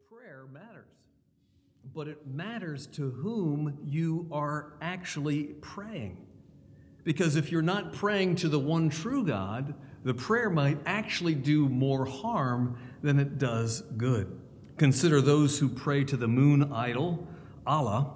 Prayer matters, but it matters to whom you are actually praying. Because if you're not praying to the one true God, the prayer might actually do more harm than it does good. Consider those who pray to the moon idol, Allah.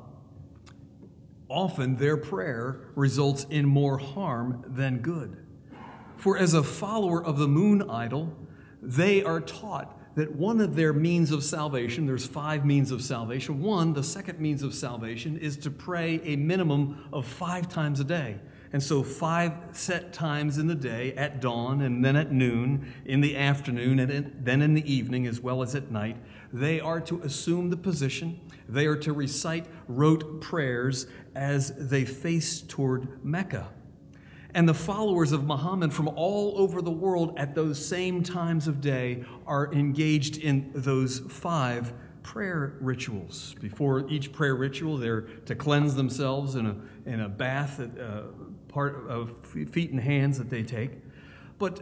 Often their prayer results in more harm than good. For as a follower of the moon idol, they are taught that one of their means of salvation, there's 5 means of salvation. The second means of salvation is to pray a minimum of 5 times a day. And so 5 set times in the day, at dawn and then at noon, in the afternoon and then in the evening as well as at night, they are to assume the position. They are to recite rote prayers as they face toward Mecca. And the followers of Muhammad from all over the world at those same times of day are engaged in those 5 prayer rituals. Before each prayer ritual, they're to cleanse themselves in a bath, part of feet and hands that they take. But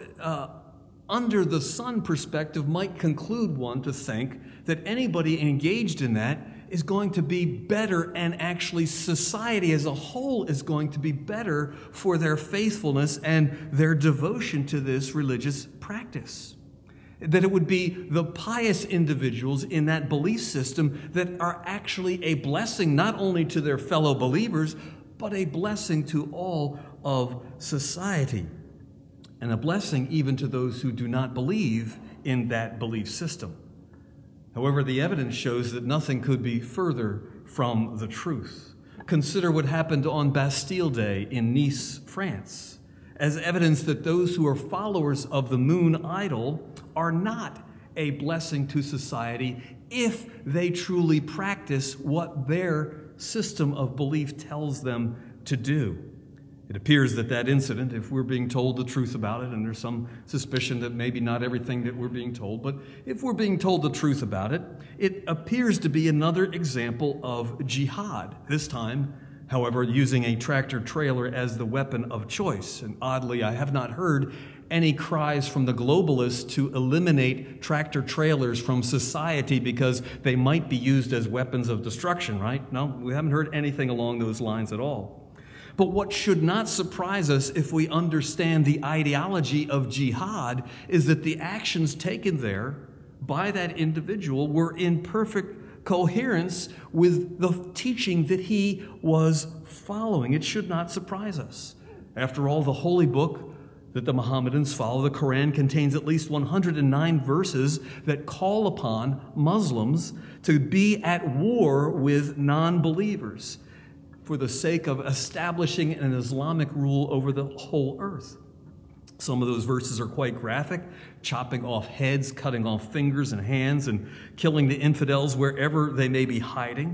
under the sun perspective might conclude one to think that anybody engaged in that is going to be better, and actually society as a whole is going to be better for their faithfulness and their devotion to this religious practice. That it would be the pious individuals in that belief system that are actually a blessing not only to their fellow believers, but a blessing to all of society, and a blessing even to those who do not believe in that belief system. However, the evidence shows that nothing could be further from the truth. Consider what happened on Bastille Day in Nice, France, as evidence that those who are followers of the moon idol are not a blessing to society if they truly practice what their system of belief tells them to do. It appears that that incident, if we're being told the truth about it, and there's some suspicion that maybe not everything that we're being told, but if we're being told the truth about it, it appears to be another example of jihad, this time, however, using a tractor-trailer as the weapon of choice. And oddly, I have not heard any cries from the globalists to eliminate tractor-trailers from society because they might be used as weapons of destruction, right? No, we haven't heard anything along those lines at all. But what should not surprise us if we understand the ideology of jihad is that the actions taken there by that individual were in perfect coherence with the teaching that he was following. It should not surprise us. After all, the holy book that the Mohammedans follow, the Quran, contains at least 109 verses that call upon Muslims to be at war with non-believers for the sake of establishing an Islamic rule over the whole earth. Some of those verses are quite graphic, chopping off heads, cutting off fingers and hands, and killing the infidels wherever they may be hiding.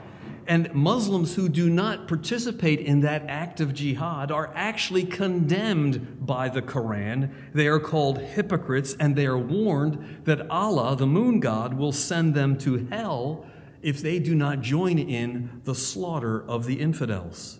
And Muslims who do not participate in that act of jihad are actually condemned by the Quran. They are called hypocrites, and they are warned that Allah, the moon god, will send them to hell if they do not join in the slaughter of the infidels.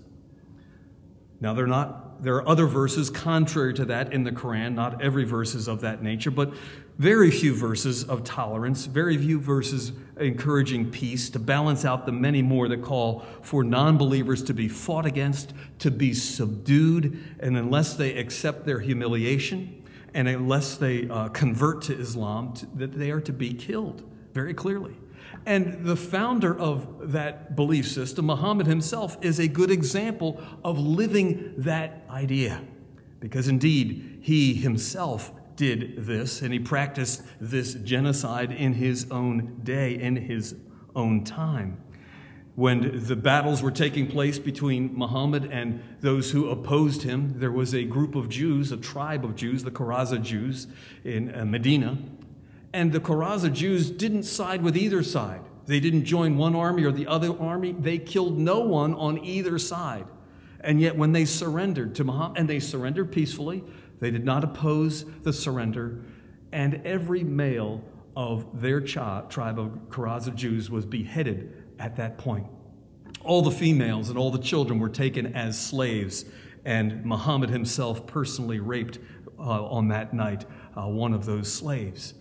Now, there are other verses contrary to that in the Quran. Not every verse is of that nature, but very few verses of tolerance, very few verses encouraging peace, to balance out the many more that call for non-believers to be fought against, to be subdued, and unless they accept their humiliation, and unless they convert to Islam, that they are to be killed, very clearly. And the founder of that belief system, Muhammad himself, is a good example of living that idea. Because indeed, he himself did this, and he practiced this genocide in his own day, in his own time. When the battles were taking place between Muhammad and those who opposed him, there was a group of Jews, a tribe of Jews, the Qurayza Jews in Medina. And the Qurayza Jews didn't side with either side. They didn't join one army or the other army. They killed no one on either side. And yet when they surrendered to Muhammad, and they surrendered peacefully, they did not oppose the surrender, and every male of their tribe of Qurayza Jews was beheaded at that point. All the females and all the children were taken as slaves, and Muhammad himself personally raped on that night one of those slaves.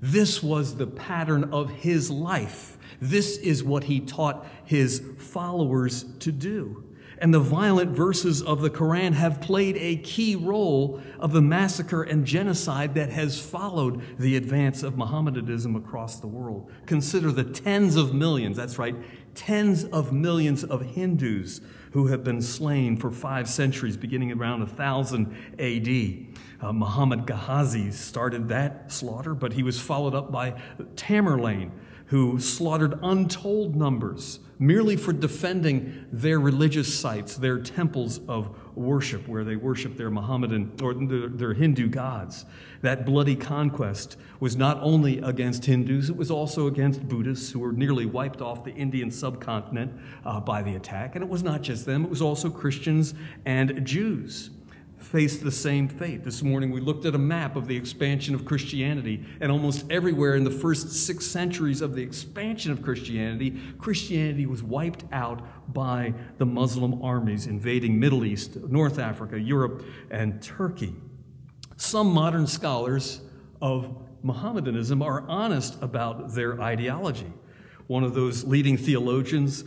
This was the pattern of his life. This is what he taught his followers to do. And the violent verses of the Quran have played a key role of the massacre and genocide that has followed the advance of Mohammedanism across the world. Consider the tens of millions, that's right, tens of millions of Hindus who have been slain for 5 centuries, beginning around 1000 A.D. Muhammad Ghazi started that slaughter, but he was followed up by Tamerlane, who slaughtered untold numbers merely for defending their religious sites, their temples of worship, where they worship their Mohammedan or their Hindu gods. That bloody conquest was not only against Hindus, it was also against Buddhists, who were nearly wiped off the Indian subcontinent by the attack. And it was not just them, it was also Christians and Jews faced the same fate. This morning we looked at a map of the expansion of Christianity, and almost everywhere in the first 6 centuries of the expansion of Christianity, Christianity was wiped out by the Muslim armies invading Middle East, North Africa, Europe, and Turkey. Some modern scholars of Mohammedanism are honest about their ideology. One of those leading theologians,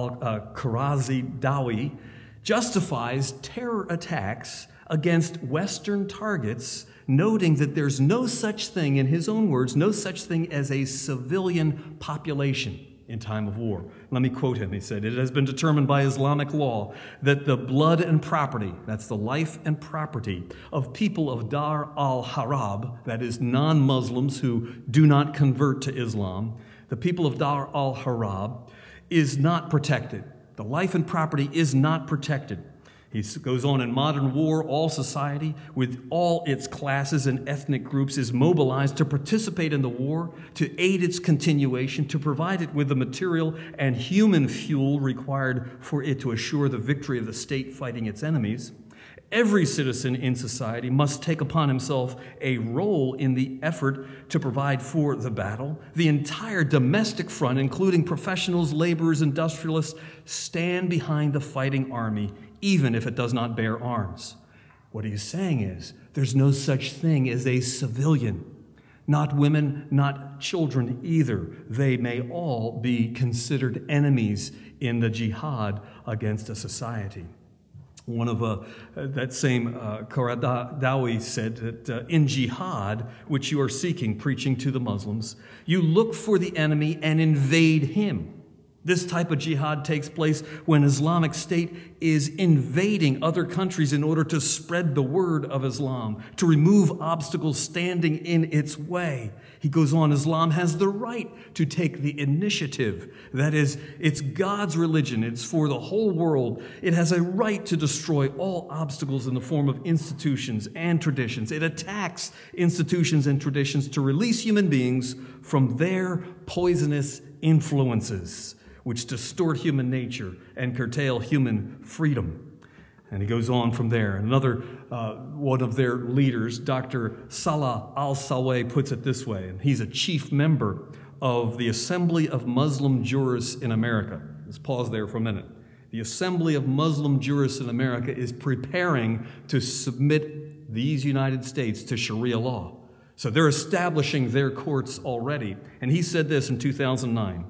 Al-Kharazi Dawi, justifies terror attacks against Western targets, noting that there's no such thing, in his own words, no such thing as a civilian population in time of war. Let me quote him. He said, "It has been determined by Islamic law that the blood and property, that's the life and property, of people of Dar al-Harab, that is non-Muslims who do not convert to Islam, the people of Dar al-Harab is not protected. The life and property is not protected." He goes on, "In modern war, all society, with all its classes and ethnic groups, is mobilized to participate in the war, to aid its continuation, to provide it with the material and human fuel required for it to assure the victory of the state fighting its enemies. Every citizen in society must take upon himself a role in the effort to provide for the battle. The entire domestic front, including professionals, laborers, industrialists, stand behind the fighting army, even if it does not bear arms." What he's saying is, there's no such thing as a civilian. Not women, not children either. They may all be considered enemies in the jihad against a society. One of that same Qaradawi said that in jihad, which you are seeking, preaching to the Muslims, you look for the enemy and invade him. This type of jihad takes place when Islamic State is invading other countries in order to spread the word of Islam, to remove obstacles standing in its way. He goes on, Islam has the right to take the initiative. That is, it's God's religion. It's for the whole world. It has a right to destroy all obstacles in the form of institutions and traditions. It attacks institutions and traditions to release human beings from their poisonous influences, which distort human nature and curtail human freedom. And he goes on from there. Another one of their leaders, Dr. Salah al-Saweh, puts it this way, and he's a chief member of the Assembly of Muslim Jurists in America. Let's pause there for a minute. The Assembly of Muslim Jurists in America is preparing to submit these United States to Sharia law. So they're establishing their courts already. And he said this in 2009.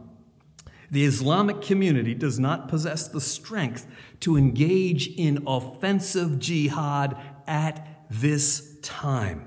The Islamic community does not possess the strength to engage in offensive jihad at this time.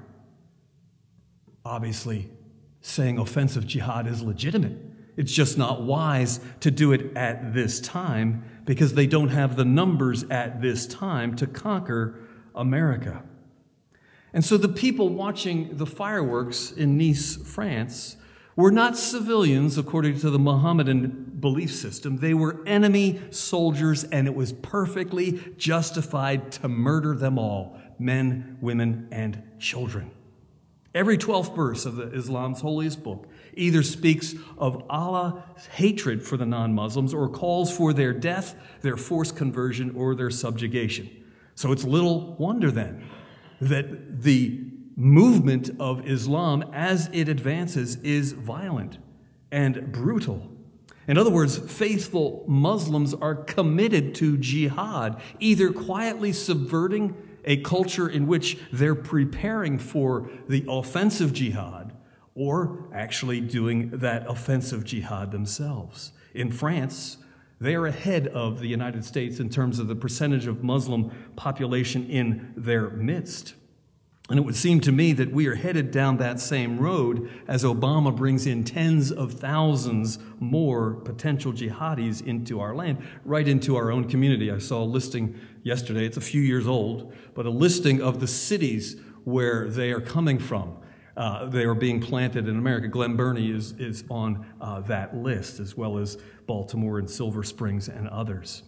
Obviously, saying offensive jihad is legitimate. It's just not wise to do it at this time because they don't have the numbers at this time to conquer America. And so the people watching the fireworks in Nice, France, were not civilians according to the Mohammedan belief system. They were enemy soldiers, and it was perfectly justified to murder them all, men, women, and children. Every 12th verse of Islam's holiest book either speaks of Allah's hatred for the non-Muslims or calls for their death, their forced conversion, or their subjugation. So it's little wonder then that the movement of Islam as it advances is violent and brutal. In other words, faithful Muslims are committed to jihad, either quietly subverting a culture in which they're preparing for the offensive jihad, or actually doing that offensive jihad themselves. In France, they are ahead of the United States in terms of the percentage of Muslim population in their midst. And it would seem to me that we are headed down that same road as Obama brings in tens of thousands more potential jihadis into our land, right into our own community. I saw a listing yesterday, it's a few years old, but a listing of the cities where they are coming from. They are being planted in America. Glen Burnie is on that list, as well as Baltimore and Silver Springs and others.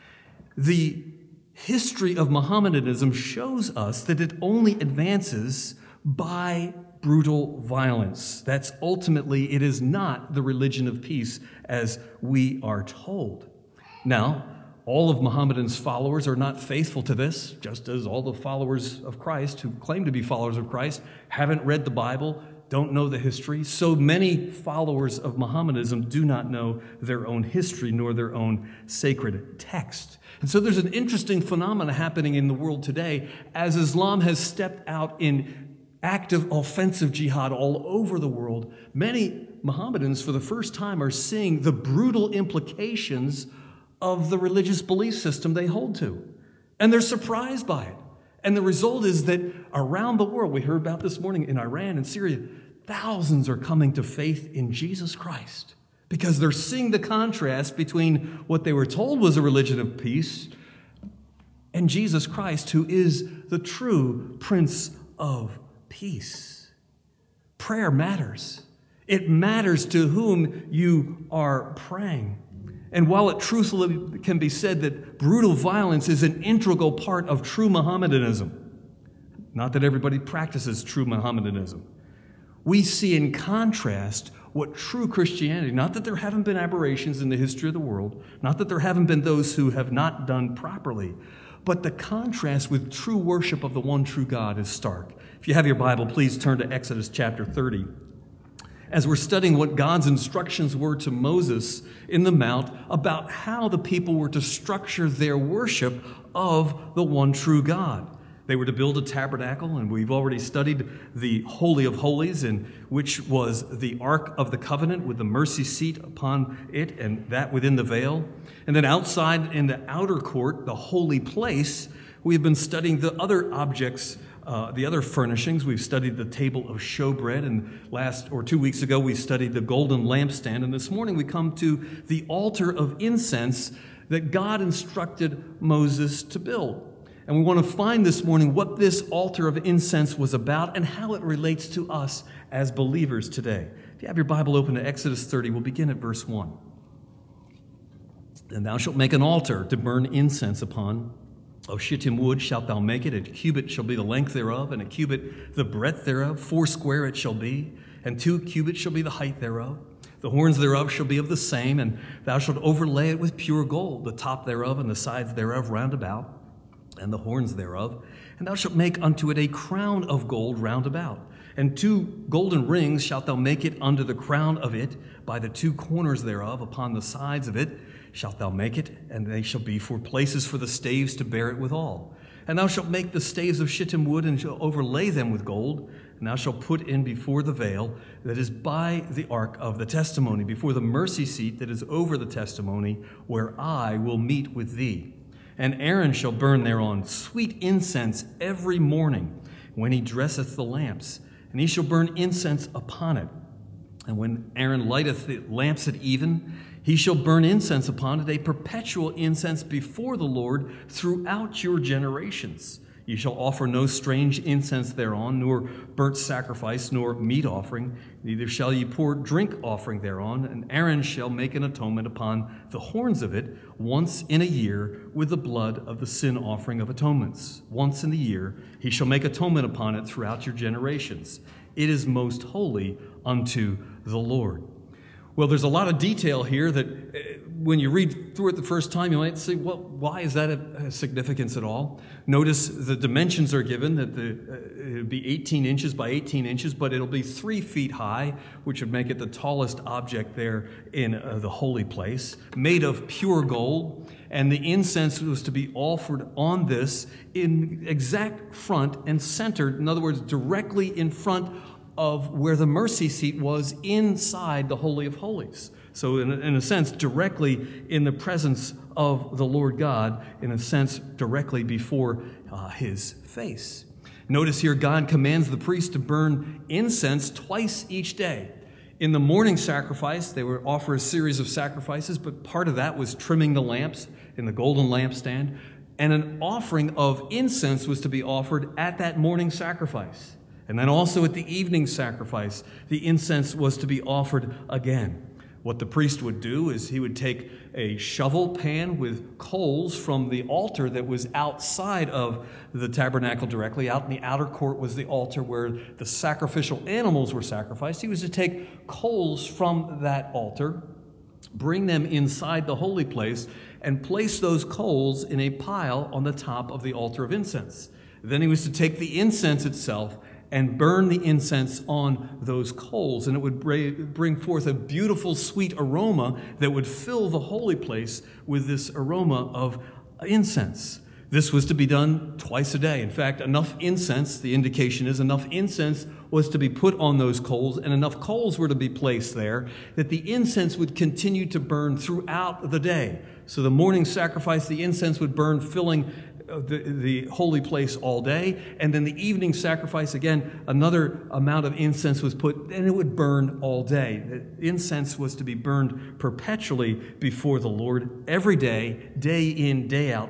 The history of Mohammedanism shows us that it only advances by brutal violence. That's ultimately, it is not the religion of peace as we are told. Now, all of Muhammadan's followers are not faithful to this, just as all the followers of Christ who claim to be followers of Christ haven't read the Bible, don't know the history. So many followers of Mohammedanism do not know their own history nor their own sacred text. And so there's an interesting phenomenon happening in the world today as Islam has stepped out in active offensive jihad all over the world. Many Mohammedans for the first time are seeing the brutal implications of the religious belief system they hold to. And they're surprised by it. And the result is that around the world, we heard about this morning in Iran and Syria, thousands are coming to faith in Jesus Christ because they're seeing the contrast between what they were told was a religion of peace and Jesus Christ, who is the true Prince of Peace. Prayer matters. It matters to whom you are praying. And while it truthfully can be said that brutal violence is an integral part of true Mohammedanism, not that everybody practices true Mohammedanism, we see in contrast what true Christianity, not that there haven't been aberrations in the history of the world, not that there haven't been those who have not done properly, but the contrast with true worship of the one true God is stark. If you have your Bible, please turn to Exodus chapter 30. As we're studying what God's instructions were to Moses in the Mount about how the people were to structure their worship of the one true God. They were to build a tabernacle, and we've already studied the Holy of Holies, in which was the Ark of the Covenant with the mercy seat upon it, and that within the veil. And then outside in the outer court, the holy place, we have been studying the other objects, the other furnishings. We've studied the table of showbread, and 2 weeks ago we studied the golden lampstand, and this morning we come to the altar of incense that God instructed Moses to build. And we want to find this morning what this altar of incense was about and how it relates to us as believers today. If you have your Bible open to Exodus 30, we'll begin at verse 1. And thou shalt make an altar to burn incense upon. Of shittim wood shalt thou make it. A cubit shall be the length thereof, and a cubit the breadth thereof. foursquare it shall be, and 2 cubits shall be the height thereof. The horns thereof shall be of the same, and thou shalt overlay it with pure gold, the top thereof and the sides thereof round about, and the horns thereof. And thou shalt make unto it a crown of gold round about. And 2 golden rings shalt thou make it under the crown of it, by the 2 corners thereof, upon the sides of it shalt thou make it, and they shall be for places for the staves to bear it withal. And thou shalt make the staves of shittim wood, and shalt overlay them with gold. And thou shalt put in before the veil that is by the ark of the testimony, before the mercy seat that is over the testimony, where I will meet with thee. And Aaron shall burn thereon sweet incense every morning when he dresseth the lamps, and he shall burn incense upon it. And when Aaron lighteth the lamps at even, he shall burn incense upon it, a perpetual incense before the Lord throughout your generations. You shall offer no strange incense thereon, nor burnt sacrifice, nor meat offering. Neither shall ye pour drink offering thereon. And Aaron shall make an atonement upon the horns of it once in a year with the blood of the sin offering of atonements. Once in the year he shall make atonement upon it throughout your generations. It is most holy unto the Lord. Well, there's a lot of detail here that when you read through it the first time, you might say, well, why is that a significance at all? Notice the dimensions are given, that it'll be 18 inches by 18 inches, but it'll be 3 feet high, which would make it the tallest object there in the holy place, made of pure gold. And the incense was to be offered on this in exact front and centered, in other words, directly in front of where the mercy seat was inside the Holy of Holies. So in a sense, directly in the presence of the Lord God, in a sense, directly before his face. Notice here, God commands the priest to burn incense twice each day. In the morning sacrifice, they would offer a series of sacrifices, but part of that was trimming the lamps in the golden lampstand. And an offering of incense was to be offered at that morning sacrifice. And then also at the evening sacrifice, the incense was to be offered again. What the priest would do is he would take a shovel pan with coals from the altar that was outside of the tabernacle directly. Out in the outer court was the altar where the sacrificial animals were sacrificed. He was to take coals from that altar, bring them inside the holy place, and place those coals in a pile on the top of the altar of incense. Then he was to take the incense itself and burn the incense on those coals, and it would bring forth a beautiful, sweet aroma that would fill the holy place with this aroma of incense. This was to be done twice a day. In fact, enough incense, the indication is enough incense was to be put on those coals, and enough coals were to be placed there that the incense would continue to burn throughout the day. So the morning sacrifice, the incense would burn, filling the holy place all day, and then the evening sacrifice, again, another amount of incense was put, and it would burn all day. The incense was to be burned perpetually before the Lord every day, day in, day out,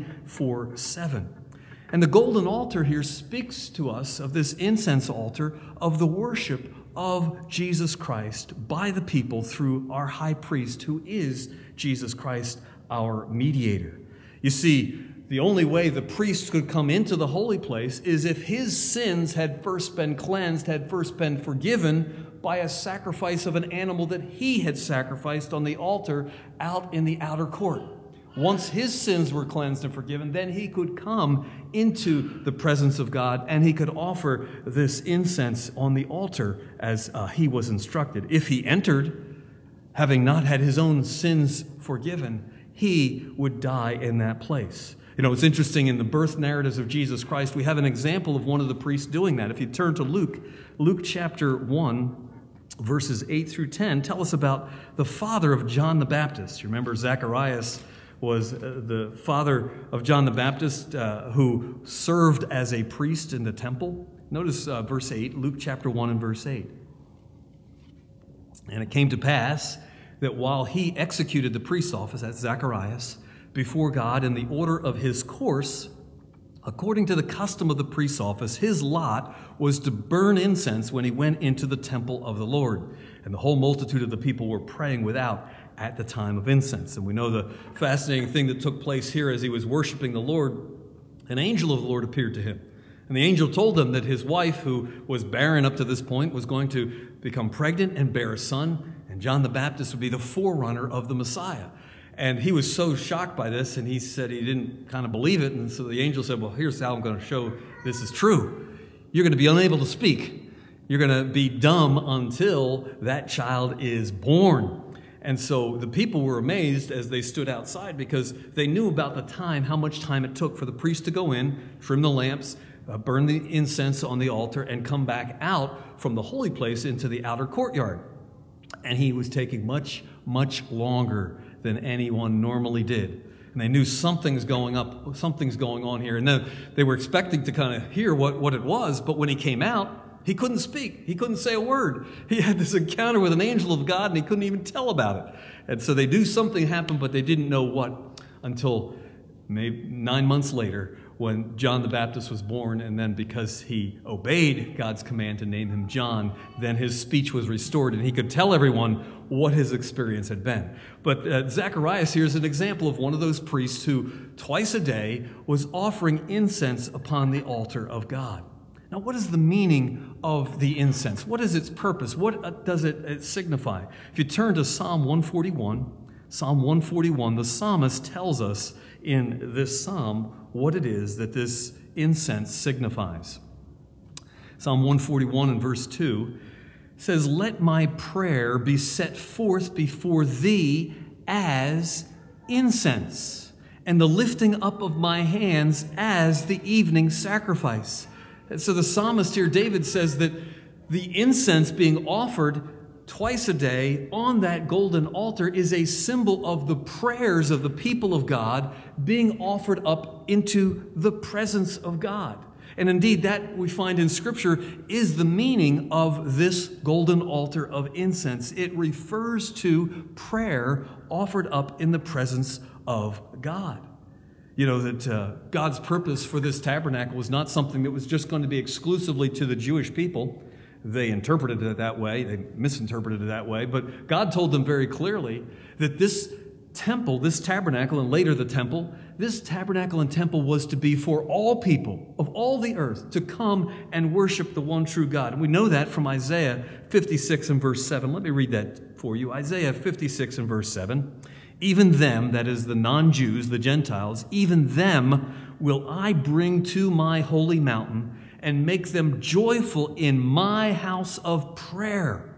24/7. And the golden altar here speaks to us of this incense altar, of the worship of Jesus Christ by the people through our high priest, who is Jesus Christ, our mediator. You see, the only way the priest could come into the holy place is if his sins had first been cleansed, had first been forgiven by a sacrifice of an animal that he had sacrificed on the altar out in the outer court. Once his sins were cleansed and forgiven, then he could come into the presence of God and he could offer this incense on the altar as he was instructed. If he entered, having not had his own sins forgiven, he would die in that place. You know, it's interesting, in the birth narratives of Jesus Christ, we have an example of one of the priests doing that. If you turn to Luke chapter 1, verses 8 through 10, tell us about the father of John the Baptist. You remember Zacharias was the father of John the Baptist who served as a priest in the temple. Notice verse 8, Luke chapter 1 and verse 8. And it came to pass that while he executed the priest's office, that's Zacharias, before God in the order of his course, according to the custom of the priest's office, his lot was to burn incense when he went into the temple of the Lord. And the whole multitude of the people were praying without at the time of incense. And we know the fascinating thing that took place here as he was worshiping the Lord. An angel of the Lord appeared to him. And the angel told him that his wife, who was barren up to this point, was going to become pregnant and bear a son, and John the Baptist would be the forerunner of the Messiah. And he was so shocked by this, and he said he didn't kind of believe it. And so the angel said, well, here's how I'm going to show this is true. You're going to be unable to speak. You're going to be dumb until that child is born. And so the people were amazed as they stood outside, because they knew about the time, how much time it took for the priest to go in, trim the lamps, burn the incense on the altar, and come back out from the holy place into the outer courtyard. And he was taking much, much longer than anyone normally did. And they knew something's going on here. And then they were expecting to kind of hear what it was, but when he came out, he couldn't speak. He couldn't say a word. He had this encounter with an angel of God, and he couldn't even tell about it. And so they knew something happened, but they didn't know what until maybe 9 months later, when John the Baptist was born. And then because he obeyed God's command to name him John, then his speech was restored and he could tell everyone what his experience had been. But Zacharias here is an example of one of those priests who twice a day was offering incense upon the altar of God. Now, what is the meaning of the incense? What is its purpose? What does it signify? If you turn to Psalm 141, the psalmist tells us in this psalm what it is that this incense signifies. Psalm 141 and verse 2 says, "Let my prayer be set forth before thee as incense, and the lifting up of my hands as the evening sacrifice." And so the psalmist here, David, says that the incense being offered twice a day on that golden altar is a symbol of the prayers of the people of God being offered up into the presence of God. And indeed, that we find in Scripture is the meaning of this golden altar of incense. It refers to prayer offered up in the presence of God. You know, that God's purpose for this tabernacle was not something that was just going to be exclusively to the Jewish people. They interpreted it that way. They misinterpreted it that way. But God told them very clearly that this temple, this tabernacle, and later the temple, this tabernacle and temple was to be for all people of all the earth to come and worship the one true God. And we know that from Isaiah 56 and verse 7. Let me read that for you. Isaiah 56 and verse 7. Even them, that is the non-Jews, the Gentiles, even them will I bring to my holy mountain and make them joyful in my house of prayer.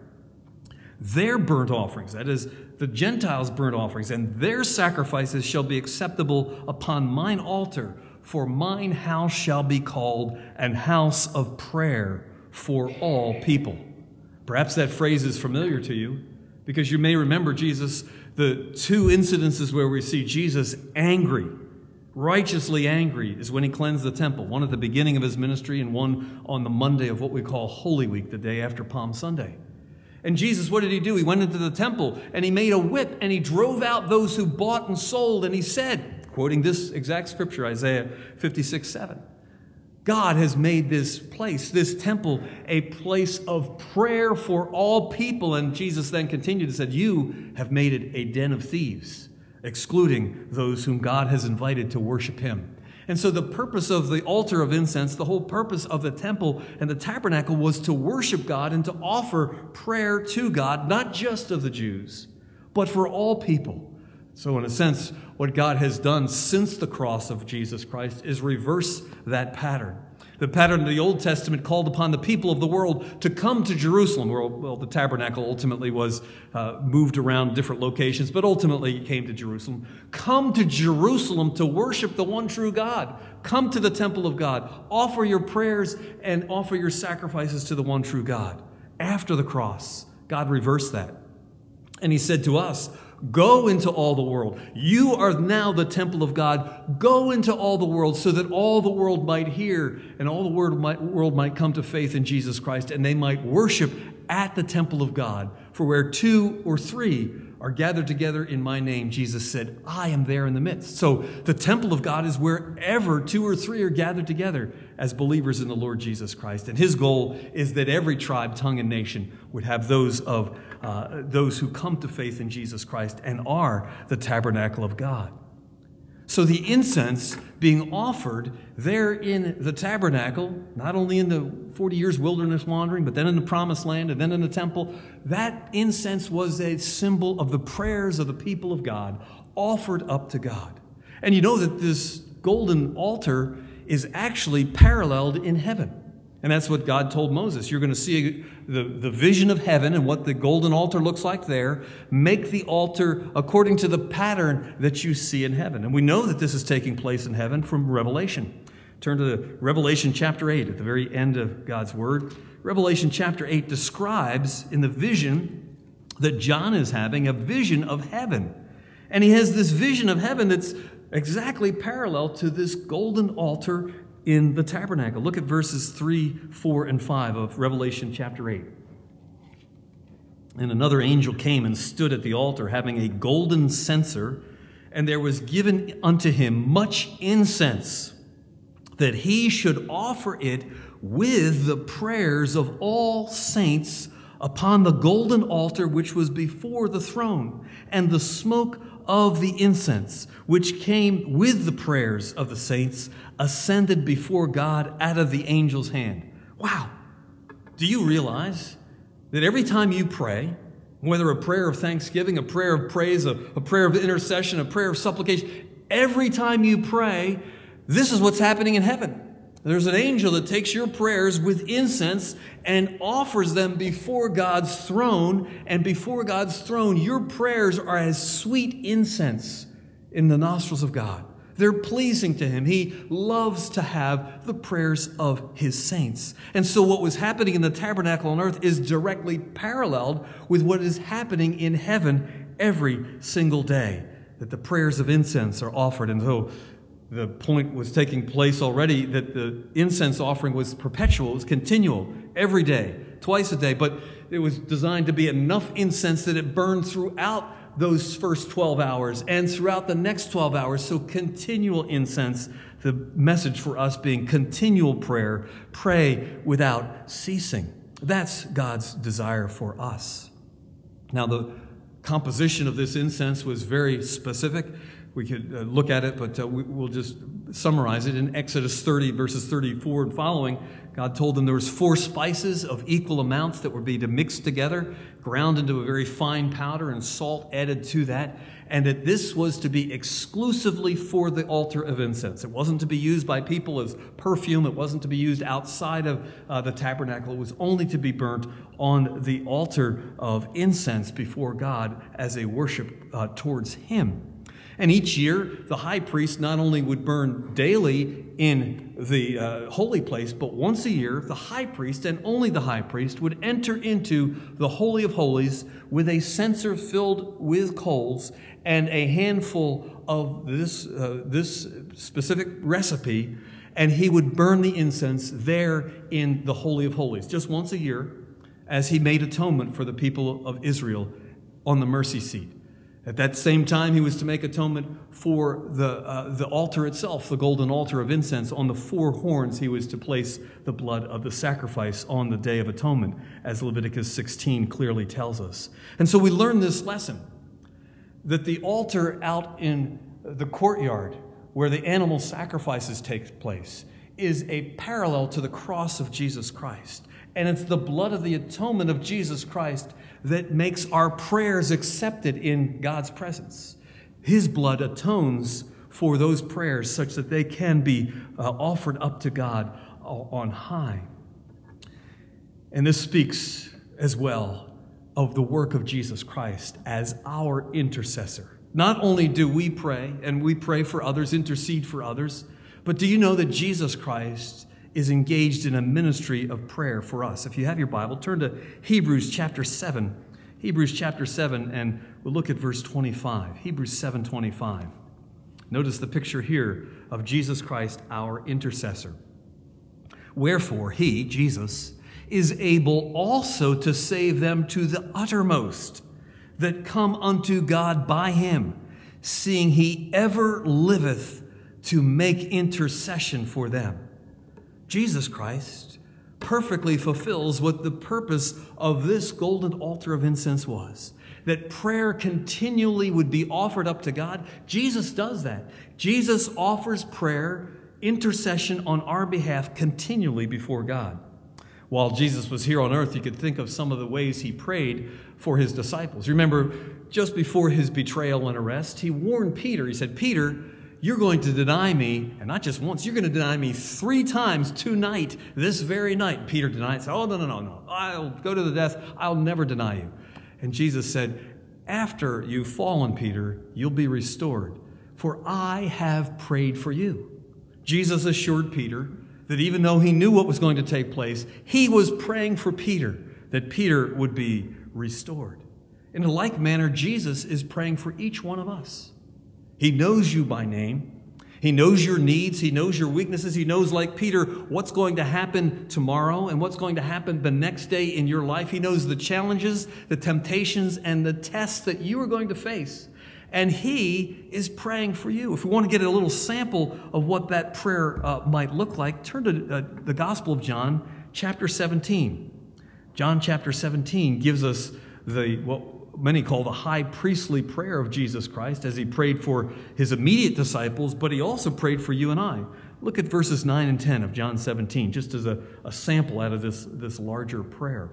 Their burnt offerings, that is, the Gentiles' burnt offerings, and their sacrifices shall be acceptable upon mine altar, for mine house shall be called an house of prayer for all people. Perhaps that phrase is familiar to you, because you may remember Jesus, the two incidences where we see Jesus angry, righteously angry, is when he cleansed the temple, one at the beginning of his ministry and one on the Monday of what we call Holy Week, the day after Palm Sunday. And Jesus, what did he do? He went into the temple and he made a whip and he drove out those who bought and sold. And he said, quoting this exact scripture, Isaiah 56, 7, God has made this place, this temple, a place of prayer for all people. And Jesus then continued and said, you have made it a den of thieves, excluding those whom God has invited to worship him. And so the purpose of the altar of incense, the whole purpose of the temple and the tabernacle was to worship God and to offer prayer to God, not just of the Jews, but for all people. So in a sense, what God has done since the cross of Jesus Christ is reverse that pattern. The pattern of the Old Testament called upon the people of the world to come to Jerusalem. Well, the tabernacle ultimately was moved around different locations, but ultimately it came to Jerusalem. Come to Jerusalem to worship the one true God. Come to the temple of God. Offer your prayers and offer your sacrifices to the one true God. After the cross, God reversed that. And he said to us, go into all the world. You are now the temple of God. Go into all the world so that all the world might hear and all the world might come to faith in Jesus Christ and they might worship at the temple of God. For where 2 or 3 are gathered together in my name, Jesus said, I am there in the midst. So the temple of God is wherever 2 or 3 are gathered together as believers in the Lord Jesus Christ. And his goal is that every tribe, tongue, and nation would have those who come to faith in Jesus Christ and are the tabernacle of God. So the incense being offered there in the tabernacle, not only in the 40 years wilderness wandering, but then in the promised land and then in the temple, that incense was a symbol of the prayers of the people of God offered up to God. And you know that this golden altar is actually paralleled in heaven. And that's what God told Moses. You're going to see the vision of heaven and what the golden altar looks like there. Make the altar according to the pattern that you see in heaven. And we know that this is taking place in heaven from Revelation. Turn to Revelation chapter 8 at the very end of God's Word. Revelation chapter 8 describes in the vision that John is having a vision of heaven. And he has this vision of heaven that's exactly parallel to this golden altar in the tabernacle. Look at verses 3, 4, and 5 of Revelation chapter 8. And another angel came and stood at the altar, having a golden censer, and there was given unto him much incense, that he should offer it with the prayers of all saints upon the golden altar which was before the throne, and the smoke of the incense, which came with the prayers of the saints, ascended before God out of the angel's hand. Wow. Do you realize that every time you pray, whether a prayer of thanksgiving, a prayer of praise, a prayer of intercession, a prayer of supplication, every time you pray, this is what's happening in heaven. There's an angel that takes your prayers with incense and offers them before God's throne. And before God's throne, your prayers are as sweet incense in the nostrils of God. They're pleasing to him. He loves to have the prayers of his saints. And so what was happening in the tabernacle on earth is directly paralleled with what is happening in heaven every single day, that the prayers of incense are offered. And so the point was taking place already that the incense offering was perpetual, it was continual, every day, twice a day, but it was designed to be enough incense that it burned throughout those first 12 hours and throughout the next 12 hours. So continual incense, the message for us being continual prayer, pray without ceasing. That's God's desire for us. Now, the composition of this incense was very specific. We could look at it, but we'll just summarize it. In Exodus 30, verses 34 and following, God told them there was 4 spices of equal amounts that were to be mixed together, ground into a very fine powder, and salt added to that, and that this was to be exclusively for the altar of incense. It wasn't to be used by people as perfume. It wasn't to be used outside of the tabernacle. It was only to be burnt on the altar of incense before God as a worship towards Him. And each year, the high priest not only would burn daily in the holy place, but once a year, the high priest, and only the high priest, would enter into the Holy of Holies with a censer filled with coals and a handful of this specific recipe, and he would burn the incense there in the Holy of Holies, just once a year, as he made atonement for the people of Israel on the mercy seat. At that same time, he was to make atonement for the altar itself, the golden altar of incense. On the 4 horns, he was to place the blood of the sacrifice on the Day of Atonement, as Leviticus 16 clearly tells us. And so we learn this lesson, that the altar out in the courtyard where the animal sacrifices take place is a parallel to the cross of Jesus Christ. And it's the blood of the atonement of Jesus Christ that makes our prayers accepted in God's presence. His blood atones for those prayers such that they can be offered up to God on high. And this speaks as well of the work of Jesus Christ as our intercessor. Not only do we pray, and we pray for others, intercede for others, but do you know that Jesus Christ is engaged in a ministry of prayer for us? If you have your Bible, turn to Hebrews chapter 7. Hebrews chapter 7, and we'll look at verse 25. Hebrews 7:25. Notice the picture here of Jesus Christ, our intercessor. Wherefore he, Jesus, is able also to save them to the uttermost that come unto God by him, seeing he ever liveth to make intercession for them. Jesus Christ perfectly fulfills what the purpose of this golden altar of incense was, that prayer continually would be offered up to God. Jesus does that. Jesus offers prayer, intercession on our behalf continually before God. While Jesus was here on earth, you could think of some of the ways he prayed for his disciples. Remember, just before his betrayal and arrest, he warned Peter. He said, Peter, you're going to deny me, and not just once, you're going to deny me 3 times tonight, this very night. Peter denied, said, oh, no. I'll go to the death. I'll never deny you. And Jesus said, after you've fallen, Peter, you'll be restored, for I have prayed for you. Jesus assured Peter that even though he knew what was going to take place, he was praying for Peter, that Peter would be restored. In a like manner, Jesus is praying for each one of us. He knows you by name. He knows your needs. He knows your weaknesses. He knows, like Peter, what's going to happen tomorrow and what's going to happen the next day in your life. He knows the challenges, the temptations, and the tests that you are going to face. And he is praying for you. If we want to get a little sample of what that prayer might look like, turn to the Gospel of John, chapter 17. John chapter 17 gives us what many call the high priestly prayer of Jesus Christ, as he prayed for his immediate disciples, but he also prayed for you and I. Look at verses 9 and 10 of John 17, just as a sample out of this larger prayer.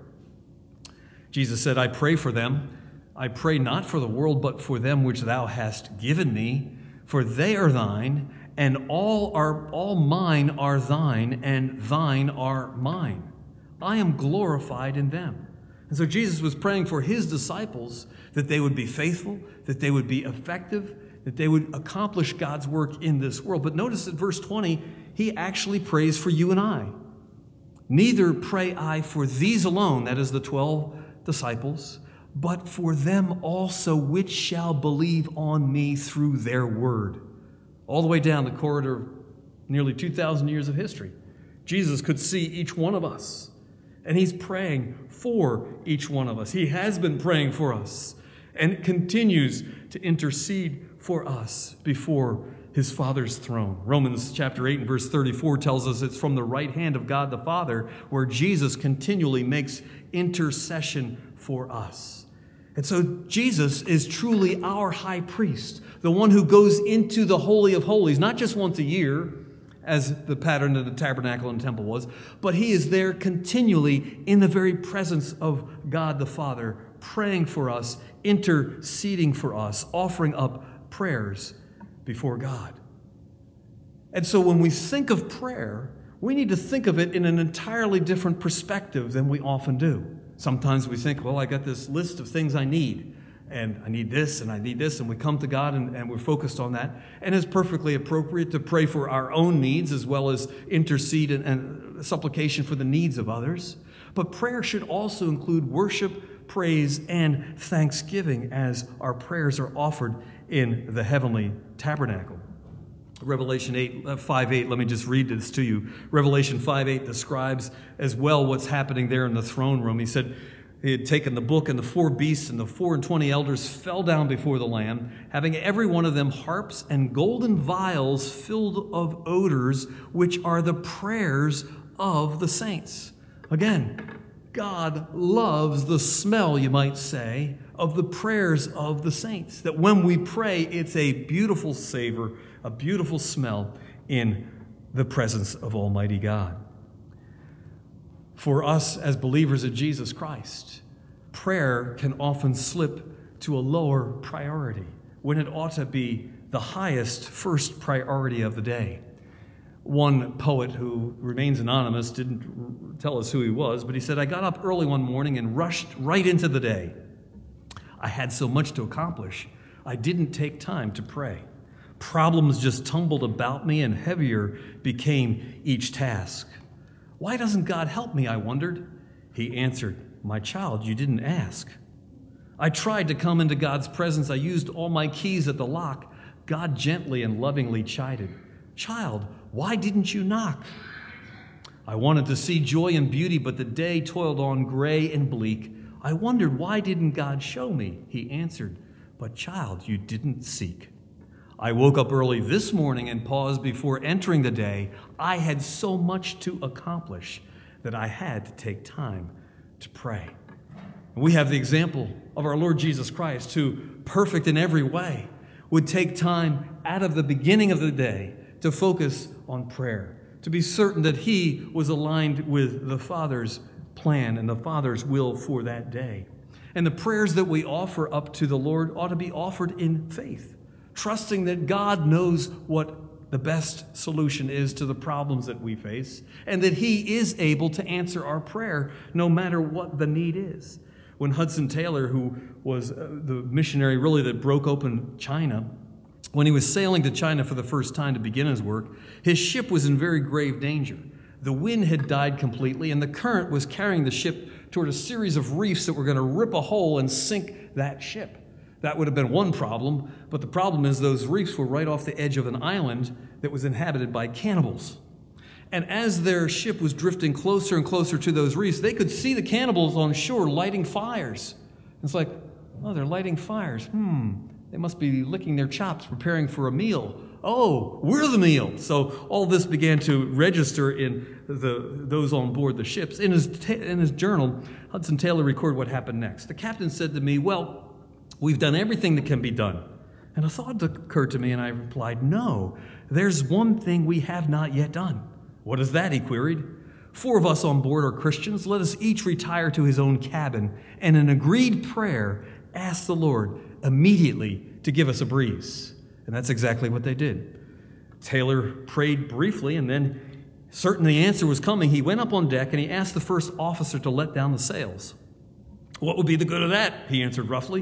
Jesus said, I pray for them. I pray not for the world, but for them which thou hast given me, for they are thine, and all mine are thine, and thine are mine. I am glorified in them. And so Jesus was praying for his disciples that they would be faithful, that they would be effective, that they would accomplish God's work in this world. But notice at verse 20, he actually prays for you and I. Neither pray I for these alone, that is the 12 disciples, but for them also which shall believe on me through their word. All the way down the corridor of nearly 2,000 years of history, Jesus could see each one of us, and he's praying for each one of us. He has been praying for us and continues to intercede for us before his Father's throne. Romans chapter 8 and verse 34 tells us it's from the right hand of God the Father where Jesus continually makes intercession for us. And so Jesus is truly our high priest, the one who goes into the Holy of Holies, not just once a year, as the pattern of the tabernacle and temple was, but he is there continually in the very presence of God the Father, praying for us, interceding for us, offering up prayers before God. And so when we think of prayer, we need to think of it in an entirely different perspective than we often do. Sometimes we think, well, I got this list of things I need, and I need this, and I need this, and we come to God and we're focused on that. And it's perfectly appropriate to pray for our own needs as well as intercede and supplication for the needs of others. But prayer should also include worship, praise, and thanksgiving as our prayers are offered in the heavenly tabernacle. Revelation 5:8, let me just read this to you. Revelation 5:8 describes as well what's happening there in the throne room. He said he had taken the book, and the 4 beasts and the 24 elders fell down before the Lamb, having every one of them harps and golden vials filled of odors, which are the prayers of the saints. Again, God loves the smell, you might say, of the prayers of the saints. That when we pray, it's a beautiful savor, a beautiful smell in the presence of Almighty God. For us as believers of Jesus Christ, prayer can often slip to a lower priority when it ought to be the highest first priority of the day. One poet who remains anonymous didn't tell us who he was, but he said, I got up early one morning and rushed right into the day. I had so much to accomplish, I didn't take time to pray. Problems just tumbled about me, and heavier became each task. Why doesn't God help me, I wondered. He answered, my child, you didn't ask. I tried to come into God's presence. I used all my keys at the lock. God gently and lovingly chided, child, why didn't you knock? I wanted to see joy and beauty, but the day toiled on gray and bleak. I wondered, why didn't God show me? He answered, but child, you didn't seek. I woke up early this morning and paused before entering the day. I had so much to accomplish that I had to take time to pray. And we have the example of our Lord Jesus Christ, who, perfect in every way, would take time out of the beginning of the day to focus on prayer, to be certain that he was aligned with the Father's plan and the Father's will for that day. And the prayers that we offer up to the Lord ought to be offered in faith, trusting that God knows what the best solution is to the problems that we face, and that he is able to answer our prayer no matter what the need is. When Hudson Taylor, who was the missionary really that broke open China, when he was sailing to China for the first time to begin his work, his ship was in very grave danger. The wind had died completely, and the current was carrying the ship toward a series of reefs that were going to rip a hole and sink that ship. That would have been one problem, but the problem is those reefs were right off the edge of an island that was inhabited by cannibals. And as their ship was drifting closer and closer to those reefs, they could see the cannibals on shore lighting fires. It's like, oh, they're lighting fires. They must be licking their chops, preparing for a meal. Oh, we're the meal. So all this began to register in those on board the ships. In his journal, Hudson Taylor recorded what happened next. The captain said to me, well, we've done everything that can be done. And a thought occurred to me, and I replied, no, there's one thing we have not yet done. What is that? He queried. 4 of us on board are Christians. Let us each retire to his own cabin and in agreed prayer ask the Lord immediately to give us a breeze. And that's exactly what they did. Taylor prayed briefly, and then, certain the answer was coming, he went up on deck and he asked the first officer to let down the sails. What would be the good of that? He answered roughly.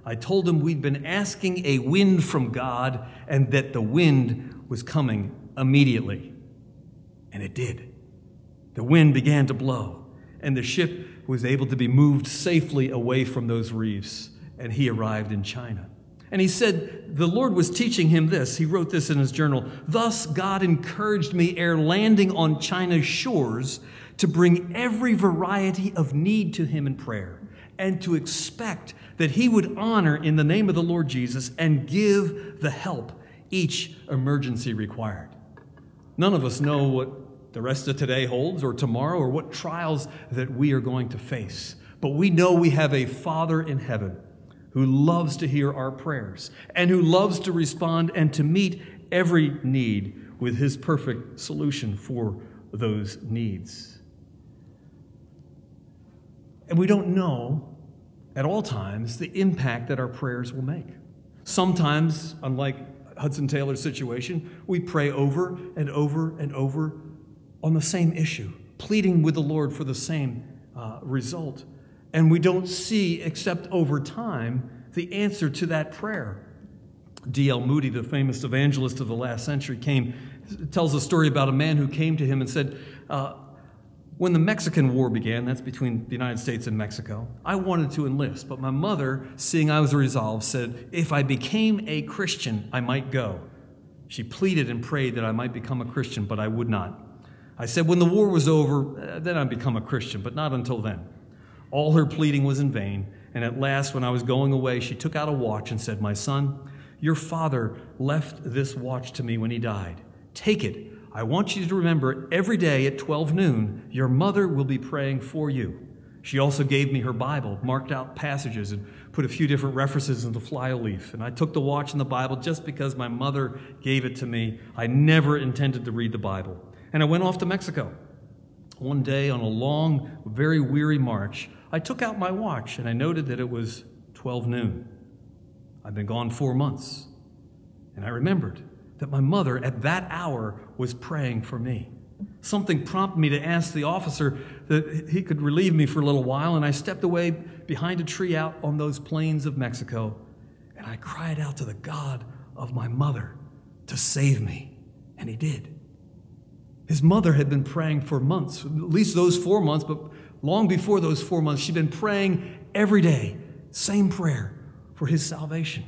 I told him we'd been asking a wind from God and that the wind was coming immediately. And it did. The wind began to blow, and the ship was able to be moved safely away from those reefs, and he arrived in China. And he said the Lord was teaching him this. He wrote this in his journal. Thus, God encouraged me ere landing on China's shores to bring every variety of need to him in prayer and to expect that he would honor in the name of the Lord Jesus and give the help each emergency required. None of us know what the rest of today holds or tomorrow or what trials that we are going to face. But we know we have a Father in heaven who loves to hear our prayers and who loves to respond and to meet every need with his perfect solution for those needs. And we don't know at all times the impact that our prayers will make. Sometimes, unlike Hudson Taylor's situation, we pray over and over and over on the same issue, pleading with the Lord for the same result. And we don't see, except over time, the answer to that prayer. D.L. Moody, the famous evangelist of the last century, tells a story about a man who came to him and said, when the Mexican War began, that's between the United States and Mexico, I wanted to enlist, but my mother, seeing I was resolved, said, if I became a Christian, I might go. She pleaded and prayed that I might become a Christian, but I would not. I said, when the war was over, then I'd become a Christian, but not until then. All her pleading was in vain, and at last, when I was going away, she took out a watch and said, my son, your father left this watch to me when he died. Take it. I want you to remember every day at 12 noon, your mother will be praying for you. She also gave me her Bible, marked out passages, and put a few different references in the fly-leaf. And I took the watch and the Bible just because my mother gave it to me. I never intended to read the Bible. And I went off to Mexico. One day on a long, very weary march, I took out my watch and I noted that it was 12 noon. I'd been gone 4 months. And I remembered that my mother at that hour was praying for me. Something prompted me to ask the officer that he could relieve me for a little while, and I stepped away behind a tree out on those plains of Mexico, and I cried out to the God of my mother to save me, and he did. His mother had been praying for months, at least those 4 months, but long before those 4 months, she'd been praying every day, same prayer for his salvation.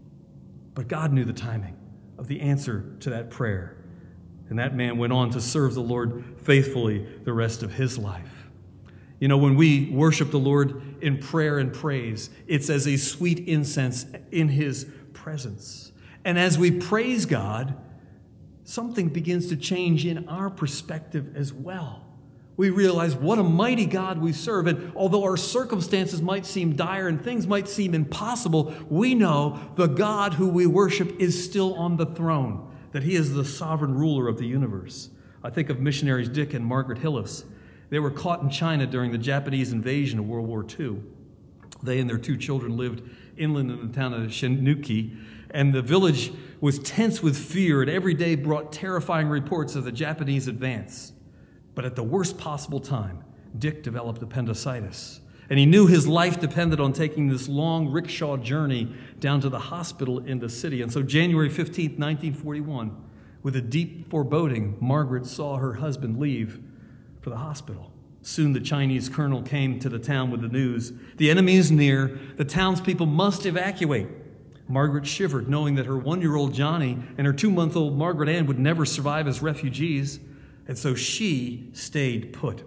But God knew the timing of the answer to that prayer. And that man went on to serve the Lord faithfully the rest of his life. You know, when we worship the Lord in prayer and praise, it's as a sweet incense in his presence. And as we praise God, something begins to change in our perspective as well. We realize what a mighty God we serve. And although our circumstances might seem dire and things might seem impossible, we know the God who we worship is still on the throne, that he is the sovereign ruler of the universe. I think of missionaries Dick and Margaret Hillis. They were caught in China during the Japanese invasion of World War II. They and their 2 children lived inland in the town of Shinuki, and the village was tense with fear and every day brought terrifying reports of the Japanese advance. But at the worst possible time, Dick developed appendicitis. And he knew his life depended on taking this long rickshaw journey down to the hospital in the city. And so January 15th, 1941, with a deep foreboding, Margaret saw her husband leave for the hospital. Soon the Chinese colonel came to the town with the news. The enemy is near. The townspeople must evacuate. Margaret shivered, knowing that her 1-year-old Johnny and her 2-month-old Margaret Ann would never survive as refugees. And so she stayed put.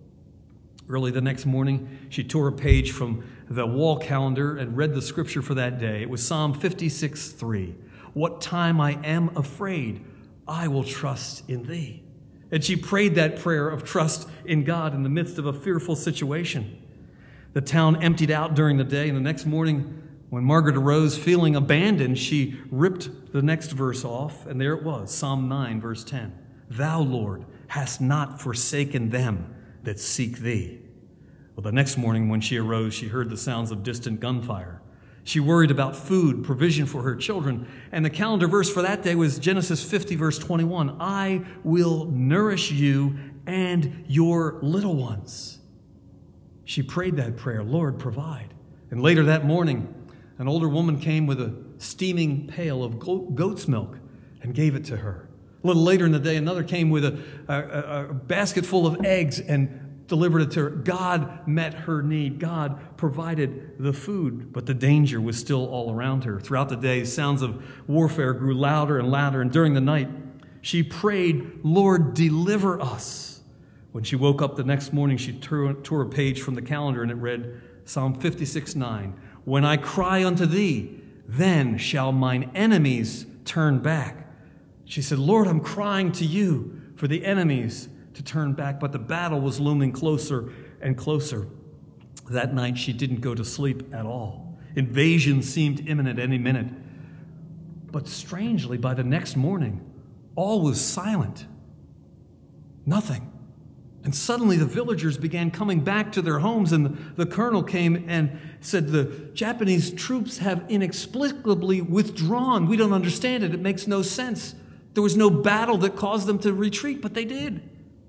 Early the next morning, she tore a page from the wall calendar and read the scripture for that day. It was Psalm 56:3. What time I am afraid, I will trust in thee. And she prayed that prayer of trust in God in the midst of a fearful situation. The town emptied out during the day, and the next morning, when Margaret arose feeling abandoned, she ripped the next verse off, and there it was, Psalm 9, verse 10. Thou, Lord, hast not forsaken them that seek thee. Well, the next morning when she arose, she heard the sounds of distant gunfire. She worried about food, provision for her children, and the calendar verse for that day was Genesis 50, verse 21. I will nourish you and your little ones. She prayed that prayer, Lord, provide. And later that morning, An older woman came with a steaming pail of goat's milk and gave it to her. A little later in the day, another came with a basket full of eggs and delivered it to her. God met her need. God provided the food, but the danger was still all around her. Throughout the day, sounds of warfare grew louder and louder, and during the night, she prayed, "Lord, deliver us." When she woke up the next morning, she tore a page from the calendar, and it read Psalm 56:9, "When I cry unto thee, then shall mine enemies turn back." She said, "Lord, I'm crying to you for the enemies to turn back," but the battle was looming closer and closer. That night, she didn't go to sleep at all. Invasion seemed imminent any minute. But strangely, by the next morning, all was silent. Nothing. And suddenly the villagers began coming back to their homes, and the colonel came and said, "The Japanese troops have inexplicably withdrawn. We don't understand it. It makes no sense. There was no battle that caused them to retreat, but they did."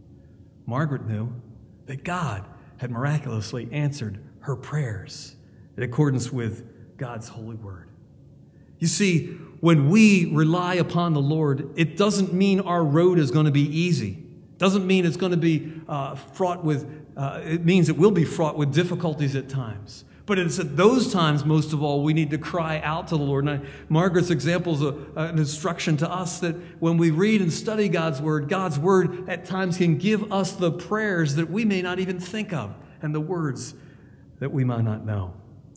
Margaret knew that God had miraculously answered her prayers in accordance with God's holy word. You see, when we rely upon the Lord, it doesn't mean our road is going to be easy. It doesn't mean it's going to be fraught with, it means it will be fraught with difficulties at times. But it's at those times, most of all, we need to cry out to the Lord. And Margaret's example is an instruction to us that when we read and study God's word at times can give us the prayers that we may not even think of and the words that we might not know.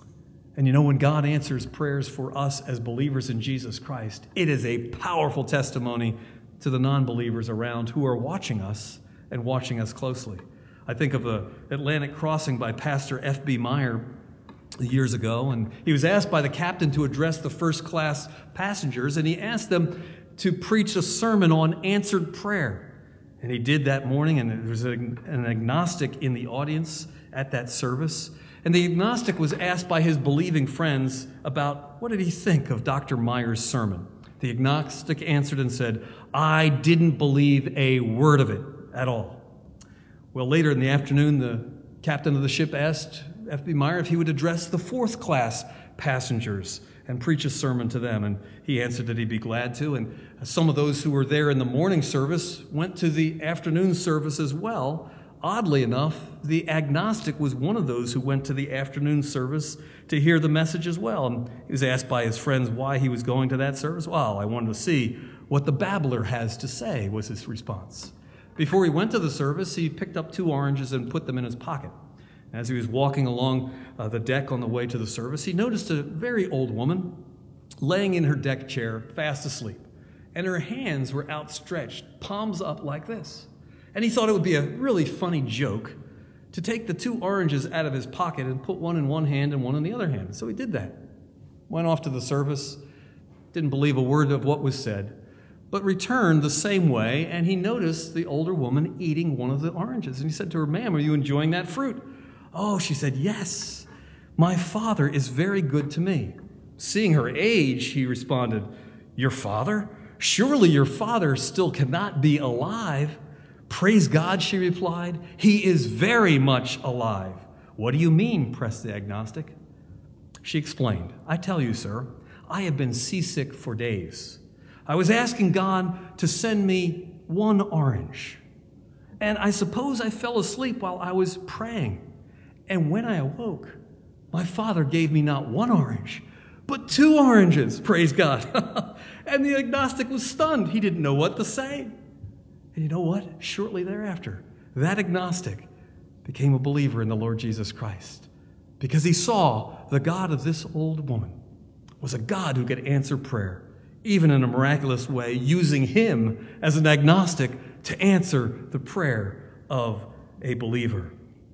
And you know, when God answers prayers for us as believers in Jesus Christ, it is a powerful testimony to the non-believers around who are watching us and watching us closely. I think of the Atlantic crossing by Pastor F.B. Meyer years ago, and he was asked by the captain to address the first-class passengers, and he asked them to preach a sermon on answered prayer. And he did that morning, and there was an agnostic in the audience at that service. And the agnostic was asked by his believing friends about what did he think of Dr. Meyer's sermon. The agnostic answered and said, "I didn't believe a word of it at all." Well, later in the afternoon, the captain of the ship asked F.B. Meyer if he would address the fourth-class passengers and preach a sermon to them. And he answered that he'd be glad to. And some of those who were there in the morning service went to the afternoon service as well. Oddly enough, the agnostic was one of those who went to the afternoon service to hear the message as well. And he was asked by his friends why he was going to that service. "Well, I wanted to see what the babbler has to say," was his response. Before he went to the service, he picked up 2 oranges and put them in his pocket. As he was walking along the deck on the way to the service, he noticed a very old woman laying in her deck chair, fast asleep. And her hands were outstretched, palms up like this. And he thought it would be a really funny joke to take the 2 oranges out of his pocket and put one in one hand and one in the other hand. So he did that. Went off to the service, didn't believe a word of what was said, but returned the same way, and he noticed the older woman eating one of the oranges. And he said to her, "Ma'am, are you enjoying that fruit?" "Oh," she said, "yes, my father is very good to me." Seeing her age, he responded, "Your father? Surely your father still cannot be alive." "Praise God," she replied, "he is very much alive." "What do you mean?" pressed the agnostic. She explained, "I tell you, sir, I have been seasick for days. I was asking God to send me 1 orange. And I suppose I fell asleep while I was praying. And when I awoke, my father gave me not 1 orange, but 2 oranges." Praise God. And the agnostic was stunned. He didn't know what to say. And you know what? Shortly thereafter, that agnostic became a believer in the Lord Jesus Christ because he saw the God of this old woman was a God who could answer prayer, even in a miraculous way, using him as an agnostic to answer the prayer of a believer.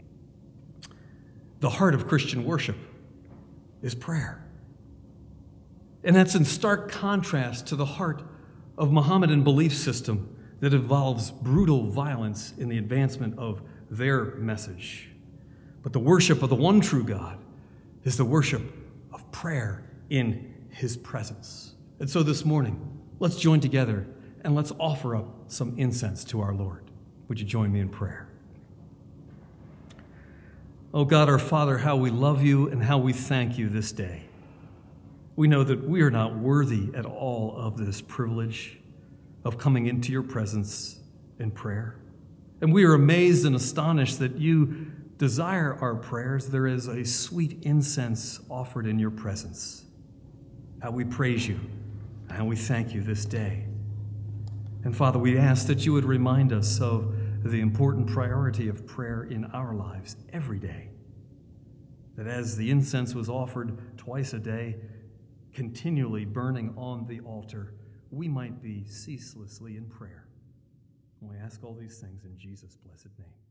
The heart of Christian worship is prayer. And that's in stark contrast to the heart of Mohammedan belief system that involves brutal violence in the advancement of their message. But the worship of the one true God is the worship of prayer in his presence. And so this morning, let's join together and let's offer up some incense to our Lord. Would you join me in prayer? Oh God, our Father, how we love you and how we thank you this day. We know that we are not worthy at all of this privilege of coming into your presence in prayer. And we are amazed and astonished that you desire our prayers. There is a sweet incense offered in your presence. How we praise you and we thank you this day. And Father, we ask that you would remind us of the important priority of prayer in our lives every day. That as the incense was offered twice a day, continually burning on the altar, we might be ceaselessly in prayer. And we ask all these things in Jesus' blessed name.